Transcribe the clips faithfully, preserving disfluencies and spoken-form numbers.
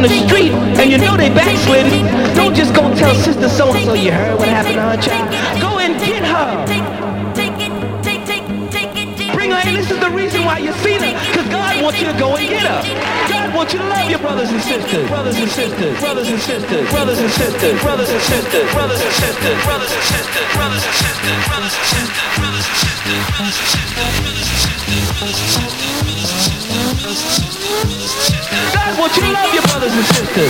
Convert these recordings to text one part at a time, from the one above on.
the street and you know they backslidden, don't just go tell sister so-and-so you heard what happened to her child. Go and get her. Bring her in. This is the reason why you seen her, because God wants you to go and get her. God wants you to love your brothers and sisters. Brothers and sisters. Brothers and sisters. Brothers and sisters. Brothers and sisters. Brothers and sisters. Brothers and sisters. Brothers and sisters. Brothers and sisters. Brothers and sisters. Brothers and sisters. God wants you to love your brothers and sisters.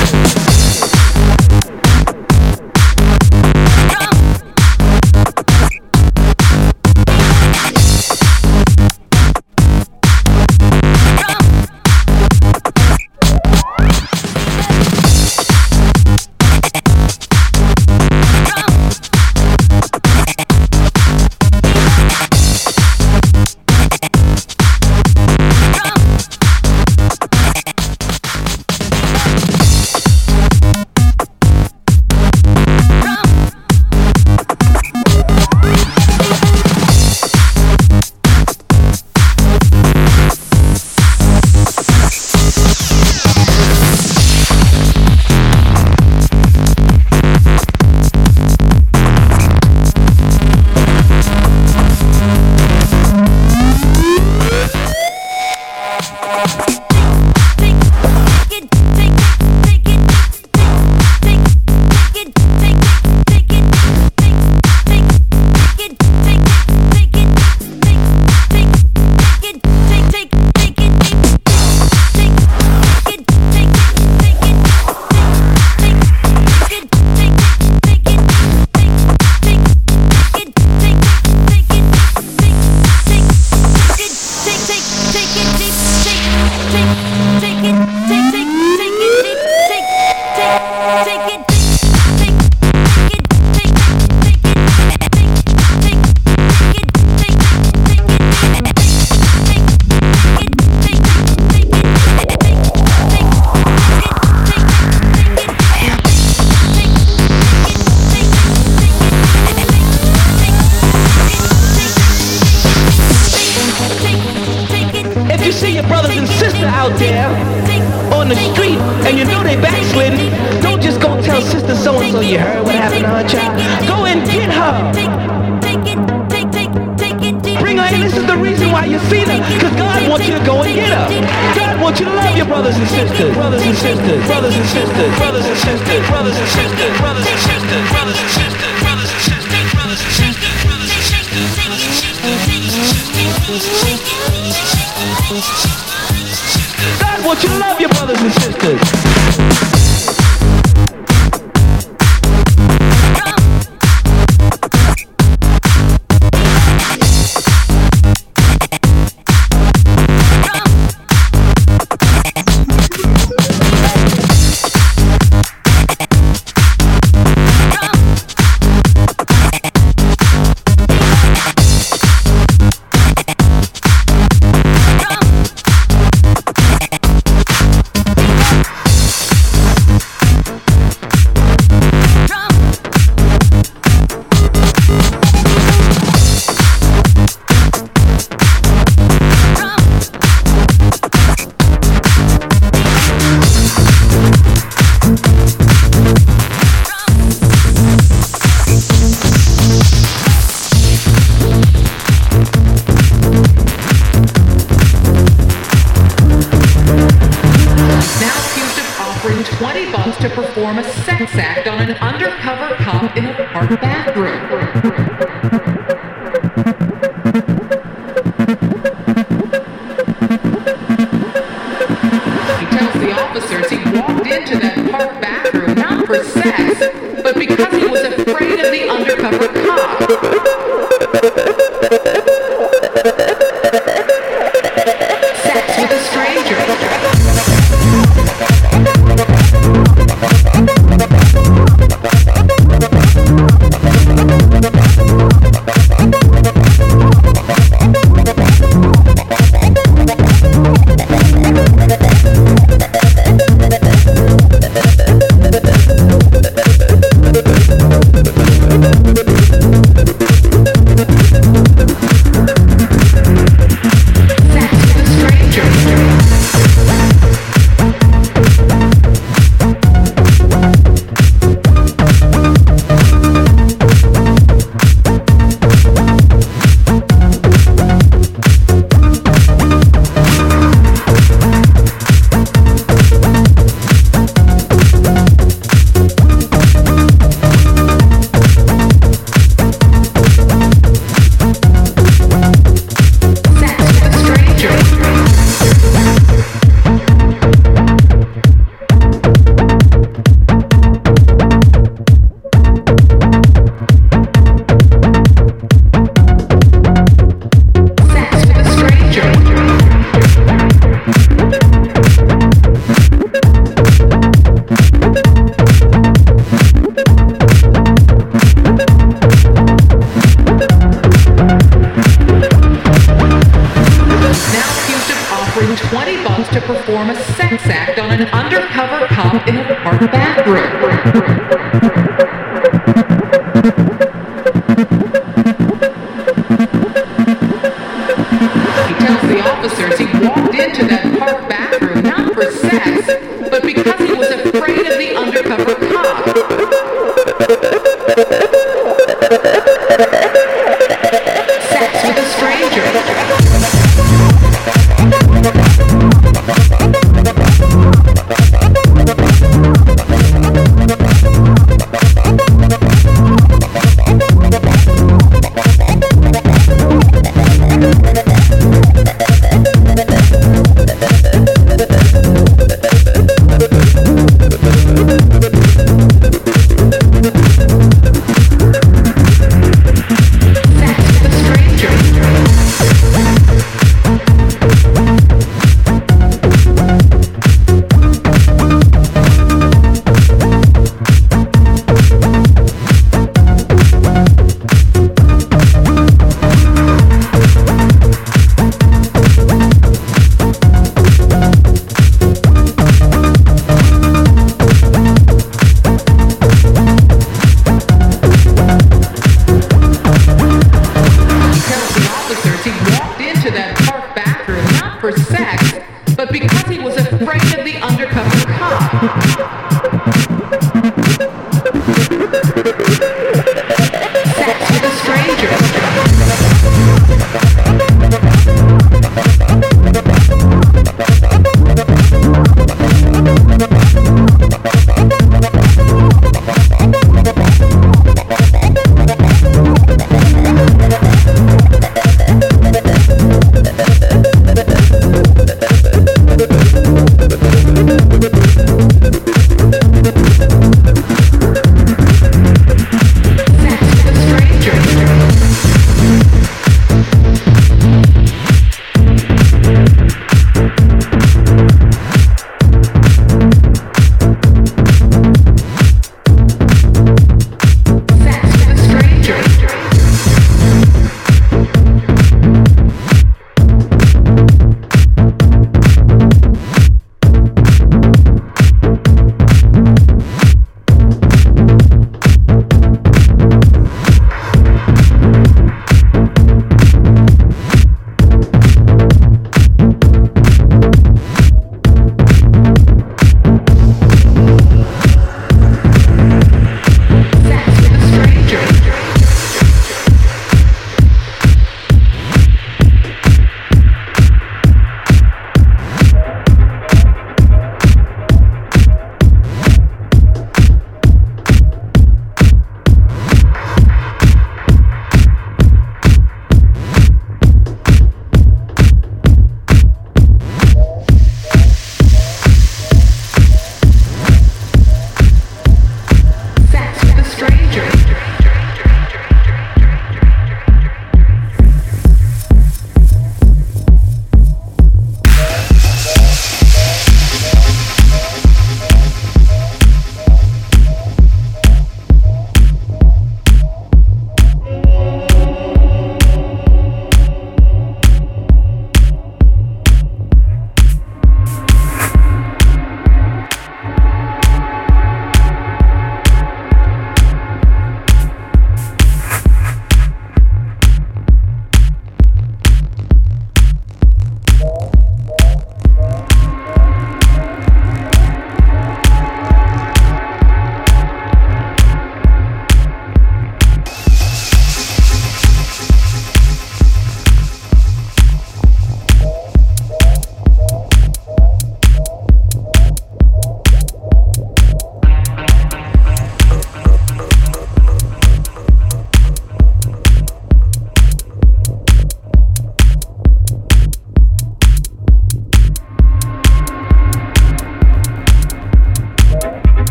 God wants you to love your brothers and sisters. To perform a sex act on an undercover cop in a park bathroom. He tells the officers he walked into that park bathroom not for sex, but because he was afraid of the undercover cop. Sex with a stranger. We'll be right back. undercover cop in a park bathroom. He tells the officers he walked into that park bathroom not for sex, but because he was afraid of the undercover cop. Sex with a stranger. We'll be right back.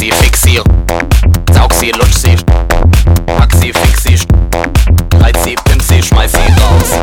sie, fix sie, saug sie, lutsch sie, pack sie, fix sie, reiz sie, pimp sie, schmeiß sie raus.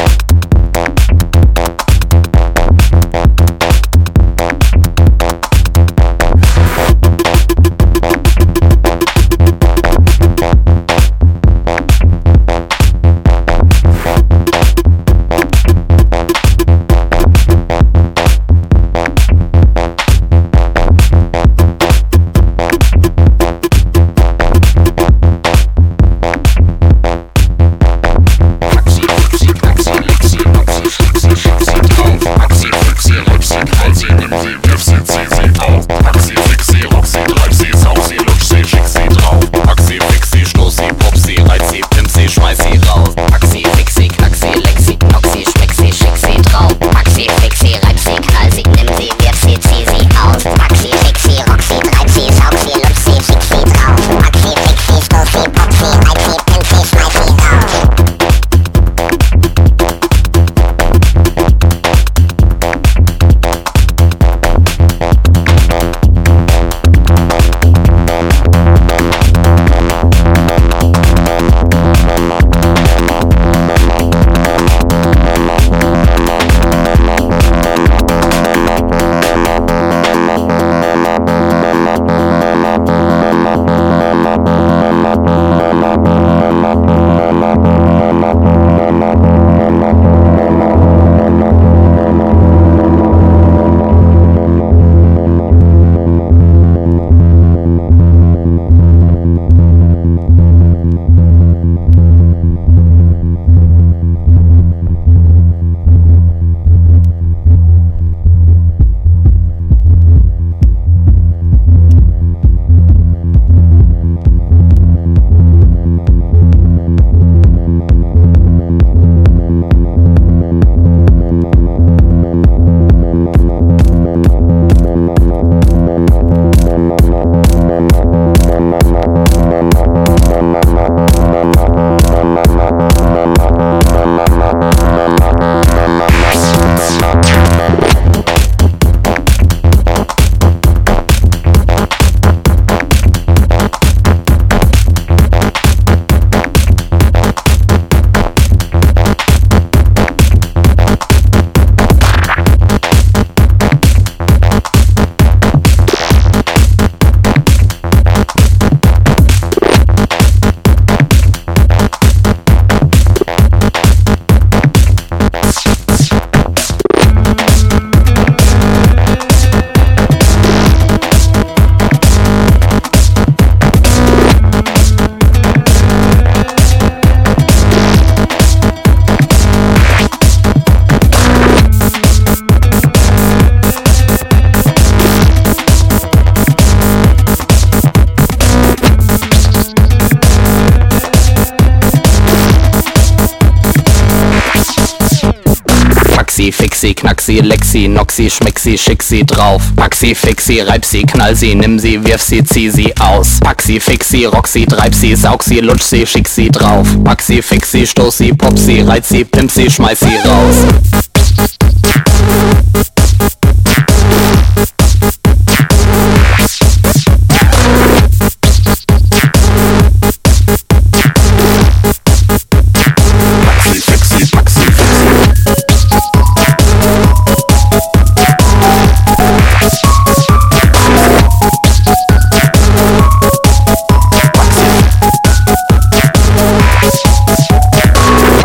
Fix sie, knack sie, leck sie, knock sie, schmeck sie, schick sie drauf. Pack sie, fix sie, reib sie, knall sie, nimm sie, wirf sie, zieh sie aus. Pack sie, fix sie, rock sie, treib sie, saug sie, lutsch sie, schick sie drauf. Pack sie, fix sie, stoß sie, pop sie, reiz sie, pimp sie, schmeiß sie raus.